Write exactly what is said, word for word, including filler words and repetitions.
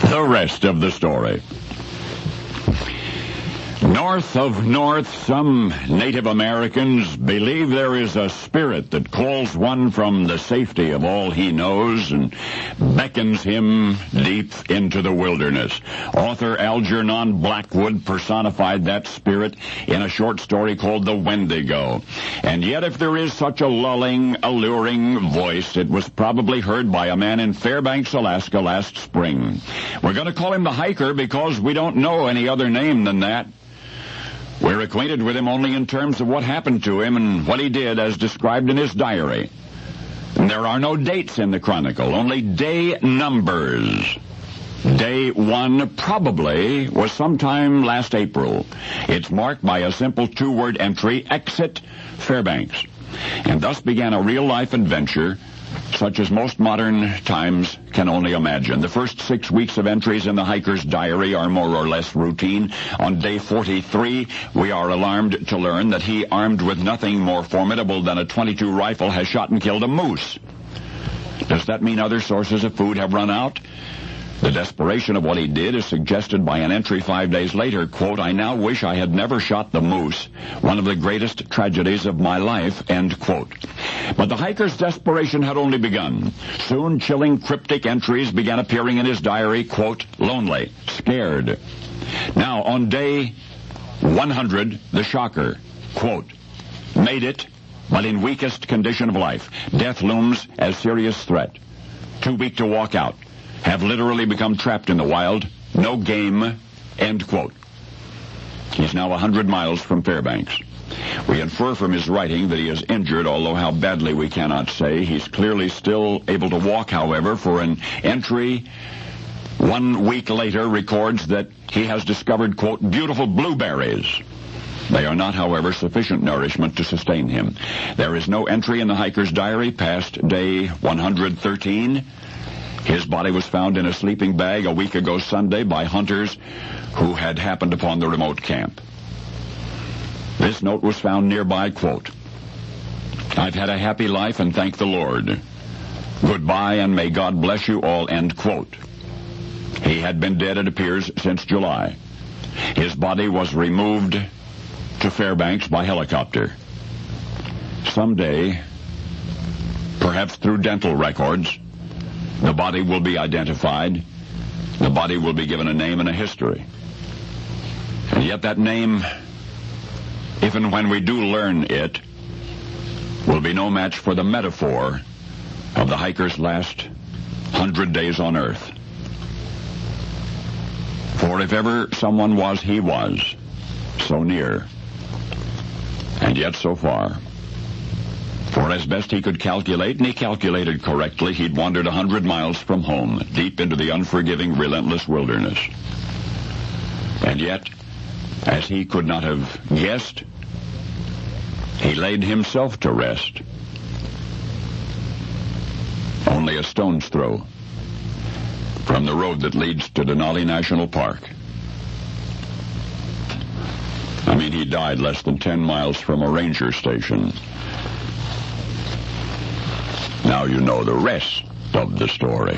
The rest of the story. North of North, some Native Americans believe there is a spirit that calls one from the safety of all he knows and beckons him deep into the wilderness. Author Algernon Blackwood personified that spirit in a short story called The Wendigo. And yet, if there is such a lulling, alluring voice, it was probably heard by a man in Fairbanks, Alaska last spring. We're going to call him the Hiker because we don't know any other name than that. We're acquainted with him only in terms of what happened to him and what he did as described in his diary. And there are no dates in the chronicle, only day numbers. Day one probably was sometime last April. It's marked by a simple two-word entry, Exit Fairbanks. And thus began a real-life adventure such as most modern times can only imagine. The first six weeks of entries in the hiker's diary are more or less routine. On day forty-three, we are alarmed to learn that he, armed with nothing more formidable than a twenty-two rifle, has shot and killed a moose. Does that mean other sources of food have run out? The desperation of what he did is suggested by an entry five days later, quote, I now wish I had never shot the moose, one of the greatest tragedies of my life, end quote. But the hiker's desperation had only begun. Soon chilling, cryptic entries began appearing in his diary, quote, lonely, scared. Now, on day one hundred, the shocker, quote, made it, but in weakest condition of life. Death looms as serious threat. Too weak to walk out. Have literally become trapped in the wild. No game, end quote. He's now one hundred miles from Fairbanks. We infer from his writing that he is injured, although how badly we cannot say. He's clearly still able to walk, however, for an entry one week later records that he has discovered, quote, beautiful blueberries. They are not, however, sufficient nourishment to sustain him. There is no entry in the hiker's diary past day one hundred thirteen. His body was found in a sleeping bag a week ago Sunday by hunters who had happened upon the remote camp. This note was found nearby, quote, I've had a happy life and thank the Lord. Goodbye and may God bless you all, end quote. He had been dead, it appears, since July. His body was removed to Fairbanks by helicopter. Someday, perhaps through dental records, the body will be identified. The body will be given a name and a history. And yet that name, if and when we do learn it, will be no match for the metaphor of the hiker's last hundred days on Earth. For if ever someone was, he was. So near. And yet so far. For as best he could calculate, and he calculated correctly, he'd wandered a hundred miles from home, deep into the unforgiving, relentless wilderness. And yet, as he could not have guessed, he laid himself to rest. Only a stone's throw from the road that leads to Denali National Park. I mean, he died less than ten miles from a ranger station. Now you know the rest of the story.